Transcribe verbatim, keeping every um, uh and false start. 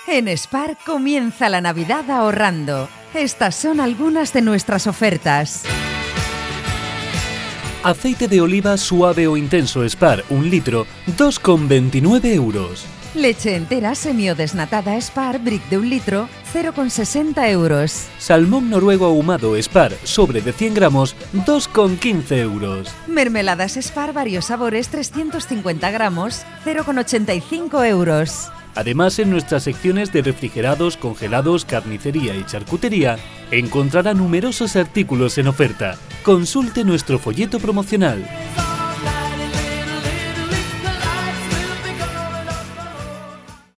En Spar comienza la Navidad ahorrando. Estas son algunas de nuestras ofertas. Aceite de oliva suave o intenso Spar, un litro, dos con veintinueve euros. Leche entera semi o desnatada Spar, brick de un litro, cero con sesenta euros. Salmón noruego ahumado Spar, sobre de cien gramos, dos con quince euros. Mermeladas Spar, varios sabores, trescientos cincuenta gramos, cero con ochenta y cinco euros. Además, en nuestras secciones de refrigerados, congelados, carnicería y charcutería, encontrará numerosos artículos en oferta. Consulte nuestro folleto promocional.